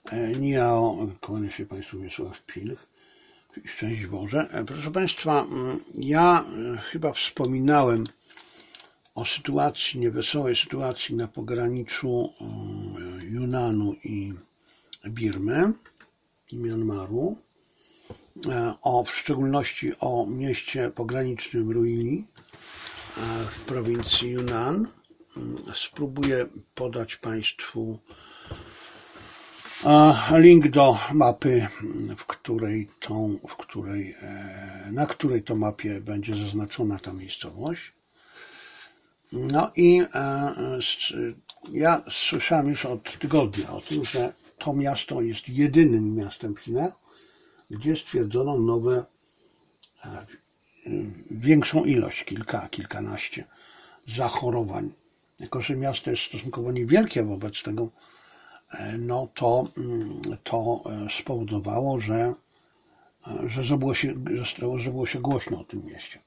Niao, kłaniam się Państwu, Wiesław Pilch. Szczęść Boże. Proszę Państwa, ja chyba wspominałem o sytuacji, niewesołej sytuacji na pograniczu Yunanu i Birmy i Myanmaru, w szczególności o mieście pogranicznym Ruili w prowincji Yunnan. Spróbuję podać Państwu link do mapy, na której to mapie będzie zaznaczona ta miejscowość. No i ja słyszałem już od tygodnia o tym, że to miasto jest jedynym miastem w Chinach, gdzie stwierdzono większą ilość, kilkanaście zachorowań. Jako że miasto jest stosunkowo niewielkie wobec tego, no to spowodowało, że zrobiło się głośno o tym mieście.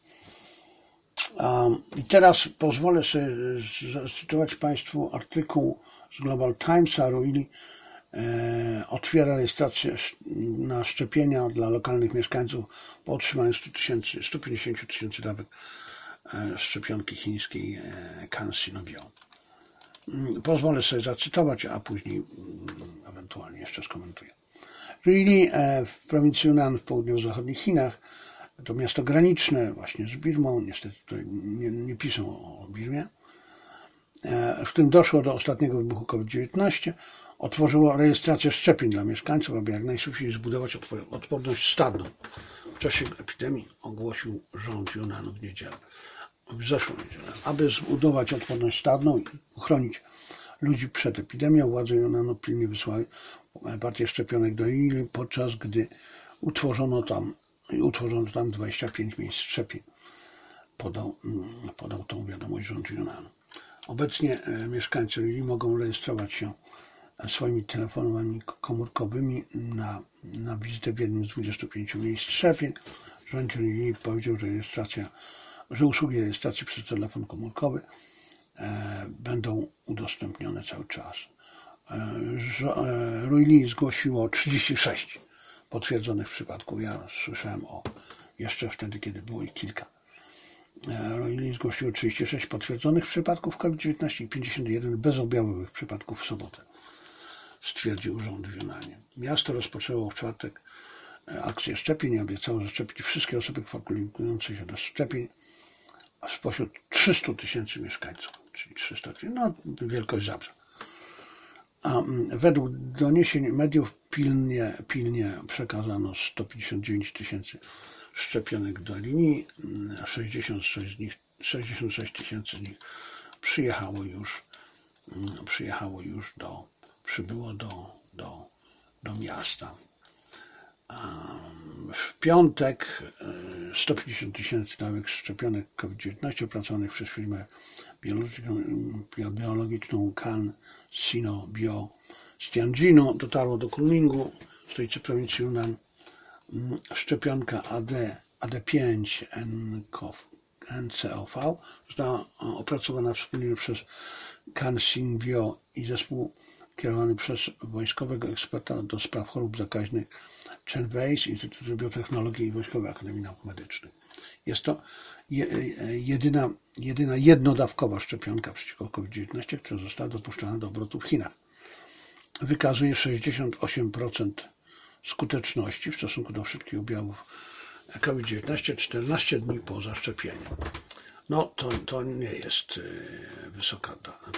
I teraz pozwolę sobie zacytować Państwu artykuł z Global Timesa. Ruili otwiera rejestrację na szczepienia dla lokalnych mieszkańców po otrzymaniu 150 tysięcy dawek szczepionki chińskiej CanSino-Bio. Pozwolę sobie zacytować, a później ewentualnie jeszcze skomentuję. Ruili w prowincji Yunnan w południowo-zachodnich Chinach to miasto graniczne właśnie z Birmą, niestety tutaj nie piszą o Birmie, w którym doszło do ostatniego wybuchu COVID-19, otworzyło rejestrację szczepień dla mieszkańców, aby jak najszybciej zbudować odporność stadną. W czasie epidemii ogłosił rząd Yunnanu w zeszłą niedzielę. Aby zbudować odporność stadną i uchronić ludzi przed epidemią, władze Yunnanu pilnie wysłały partię szczepionek do Ruili, podczas gdy utworzono tam 25 miejsc szczepień. Podał tą wiadomość rząd Yunnanu. Obecnie mieszkańcy Ruili mogą rejestrować się swoimi telefonami komórkowymi na wizytę w jednym z 25 miejsc szczepień. Rząd Ruili powiedział, że usługi rejestracji przez telefon komórkowy będą udostępnione cały czas. Ruili zgłosiło 36 potwierdzonych przypadków. Ja słyszałem jeszcze wtedy, kiedy było ich kilka. Ruili zgłosiło 36 potwierdzonych przypadków COVID-19 i 51 bezobjawowych przypadków w sobotę, stwierdził rząd w Yunnanie. Miasto rozpoczęło w czwartek akcję szczepień i obiecało zaszczepić wszystkie osoby kwalifikujące się do szczepień spośród 300 tysięcy mieszkańców, czyli 300 tysięcy, no wielkość Zabrza. A według doniesień mediów pilnie przekazano 159 tysięcy szczepionek do linii, 66 tysięcy z nich przybyło do miasta. W piątek 150 tysięcy dawek szczepionek COVID-19 opracowanych przez firmę biologiczną CanSino-Bio z Tianjinu dotarło do Kunmingu, stolicy prowincji Yunnan. Szczepionka AD5-NCOV została opracowana wspólnie przez CanSino-Bio i zespół kierowany przez wojskowego eksperta do spraw chorób zakaźnych Chen Wei z Instytutu Biotechnologii i Wojskowej Akademii Nauk Medycznych. Jest to jedyna jednodawkowa szczepionka przeciwko COVID-19, która została dopuszczona do obrotu w Chinach. Wykazuje 68% skuteczności w stosunku do wszystkich objawów COVID-19 14 dni po zaszczepieniu. No to nie jest wysoka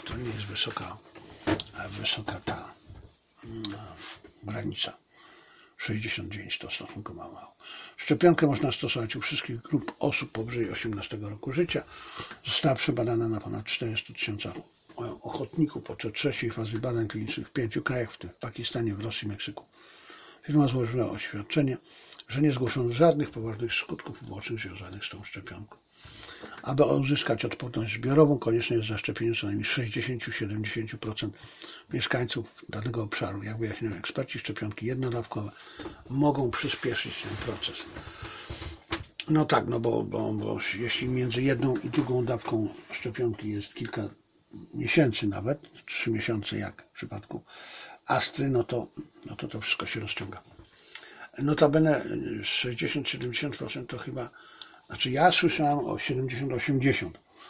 ta granica. 69 to stosunkowo mało. Szczepionkę można stosować u wszystkich grup osób powyżej 18 roku życia. Została przebadana na ponad 400 tysiącach ochotników podczas trzeciej fazy badań klinicznych w 5 krajach, w tym w Pakistanie, w Rosji i Meksyku. Firma złożyła oświadczenie, że nie zgłoszono żadnych poważnych skutków ubocznych związanych z tą szczepionką. Aby uzyskać odporność zbiorową, konieczne jest zaszczepienie co najmniej 60-70% mieszkańców danego obszaru. Jak wyjaśniają eksperci, szczepionki jednodawkowe mogą przyspieszyć ten proces. No tak, bo jeśli między jedną i drugą dawką szczepionki jest kilka miesięcy nawet, 3 miesiące jak w przypadku Astry, no to wszystko się rozciąga. Notabene 60-70% to chyba, znaczy ja słyszałem o 70-80%,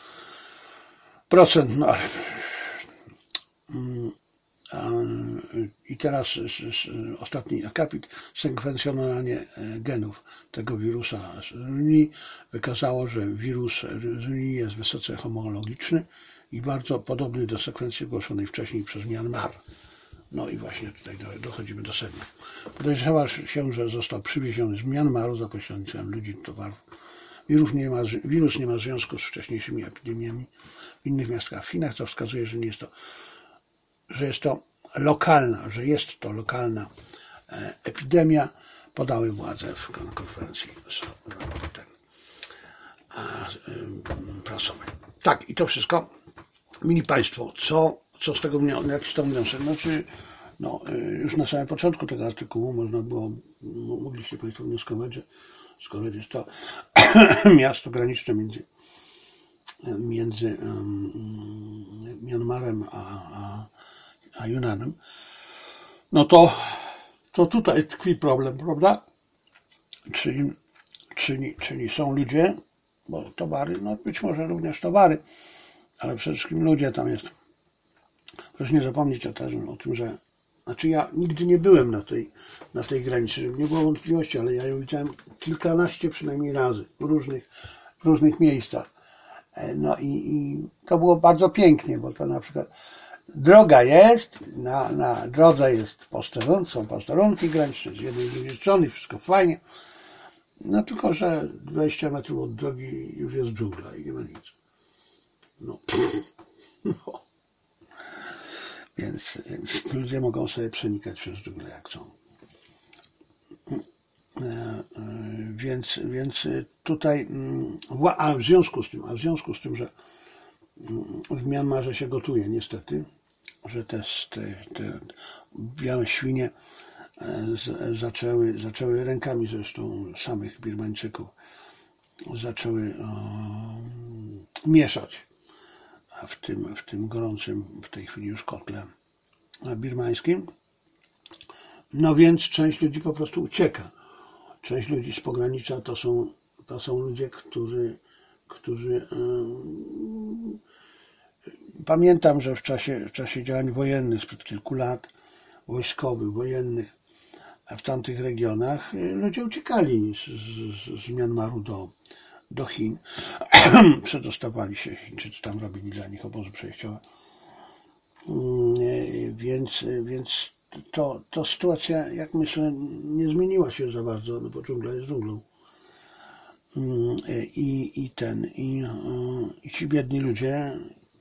no ale i teraz ostatni akapit, sekwencjonowanie genów tego wirusa z Runii wykazało, że wirus Runii jest wysoce homologiczny i bardzo podobny do sekwencji ogłoszonej wcześniej przez Myanmar. No i właśnie tutaj dochodzimy do sedna. Podejrzewa się, że został przywieziony z Myanmaru za pośrednictwem ludzi towarów. Wirus nie ma związku z wcześniejszymi epidemiami w innych miastach w Chinach, co wskazuje, że jest to lokalna epidemia, podały władze na konferencji prasowej. Tak, i to wszystko. Mili Państwo, co z tego jaki to wniosek? Znaczy, już na samym początku tego artykułu mogliście Państwo wnioskować, że skoro jest to miasto graniczne między Myanmarem a Yunanem, no to tutaj tkwi problem, prawda? Czyli są ludzie, bo towary, no być może również towary, ale przede wszystkim ludzie tam jest. Proszę nie zapomnieć o tym, że znaczy ja nigdy nie byłem na tej granicy, żeby nie było wątpliwości, ale ja ją widziałem kilkanaście przynajmniej razy w różnych miejscach. No i to było bardzo pięknie, bo to na przykład droga jest, na drodze są posterunki graniczne, z jednej i z drugiej strony, wszystko fajnie. No tylko, że 20 metrów od drogi już jest dżungla i nie ma nic. No. Więc ludzie mogą sobie przenikać przez dżunglę jak chcą. Więc tutaj, w związku z tym, że w Myanmarze się gotuje niestety, że te białe świnie zaczęły rękami zresztą samych Birmańczyków, zaczęły mieszać w tym gorącym w tej chwili już kotle birmańskim. No więc część ludzi po prostu ucieka. Część ludzi z pogranicza to są ludzie, którzy pamiętam, że w czasie działań wojennych sprzed kilku lat, wojskowych, wojennych w tamtych regionach, ludzie uciekali z Myanmaru do Chin. Przedostawali się, Chińczycy tam robili dla nich obozy przejściowe. Więc to sytuacja, jak myślę, nie zmieniła się za bardzo, no bo dżungla jest dżunglą. I ci biedni ludzie,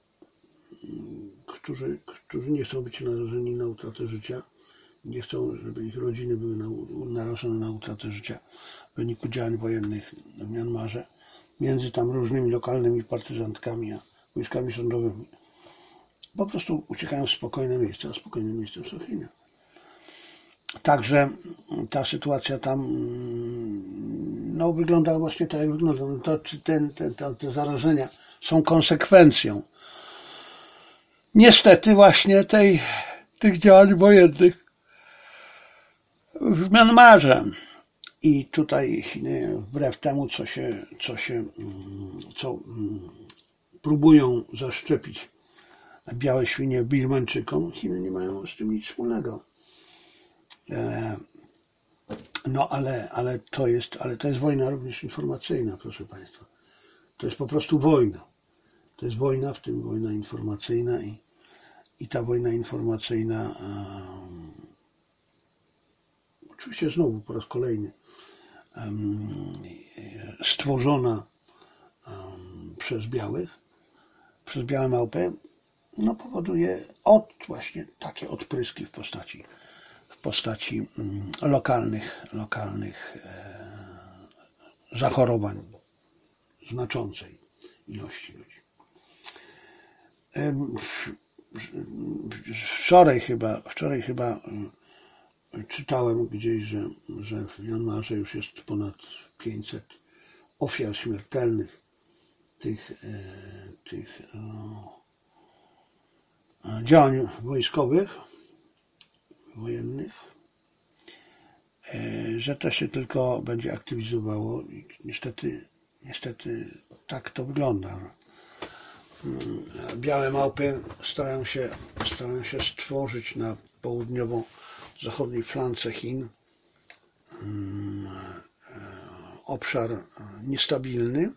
którzy nie chcą być narażeni na utratę życia, nie chcą, żeby ich rodziny były narażone na utratę życia w wyniku działań wojennych w Myanmarze, między tam różnymi lokalnymi partyzantkami a wojskami rządowymi. Po prostu uciekają w spokojne miejsca, a spokojnym miejscem są Chiny. Także ta sytuacja tam wygląda właśnie tak, jak wygląda. No to, czy te zarażenia są konsekwencją niestety właśnie tych działań wojennych w Myanmarze. I tutaj Chiny, wbrew temu, co próbują zaszczepić białe świnie Birmańczykom, Chiny nie mają z tym nic wspólnego. No ale to jest wojna również informacyjna, proszę Państwa. To jest po prostu wojna. To jest wojna, w tym wojna informacyjna i ta wojna informacyjna oczywiście znowu po raz kolejny stworzona przez białe małpy, powoduje właśnie takie odpryski w postaci lokalnych zachorowań znaczącej ilości ludzi. Wczoraj chyba czytałem gdzieś, że w Myanmarze już jest ponad 500 ofiar śmiertelnych tych działań wojskowych wojennych, że to się tylko będzie aktywizowało i niestety tak to wygląda. Białe małpy starają się stworzyć na południowo-zachodniej flance Chin obszar niestabilny,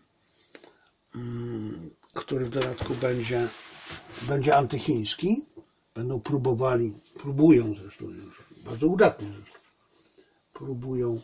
który w dodatku będzie antychiński. Próbują zresztą już bardzo udatnie próbują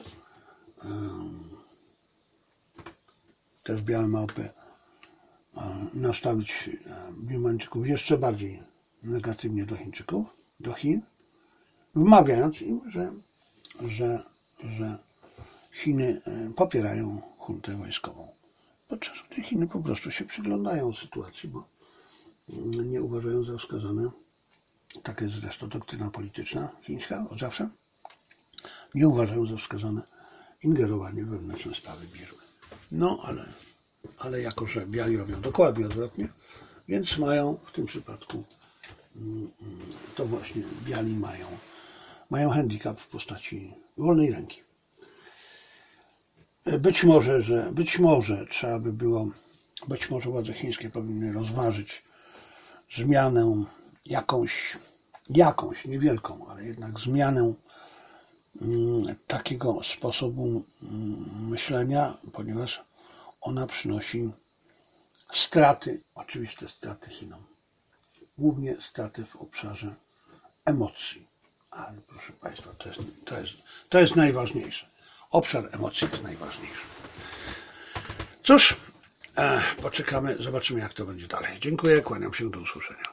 też białe małpy nastawić Birmańczyków jeszcze bardziej negatywnie do Chińczyków, do Chin, wmawiając im, że Chiny popierają juntę wojskową. Podczas gdy Chiny po prostu się przyglądają sytuacji, bo nie uważają za wskazane, taka jest zresztą doktryna polityczna chińska od zawsze, nie uważają za wskazane ingerowanie w wewnętrzne sprawy Birmy. No, ale jako, że biali robią dokładnie odwrotnie, więc mają w tym przypadku, to właśnie biali mają handicap w postaci wolnej ręki. Być może trzeba by było, być może władze chińskie powinny rozważyć zmianę jakąś niewielką, ale jednak zmianę takiego sposobu myślenia, ponieważ ona przynosi oczywiste straty Chinom. Głównie straty w obszarze emocji. Ale proszę Państwa, to jest najważniejsze. Obszar emocji jest najważniejszy. Cóż, poczekamy, zobaczymy jak to będzie dalej. Dziękuję, kłaniam się, do usłyszenia.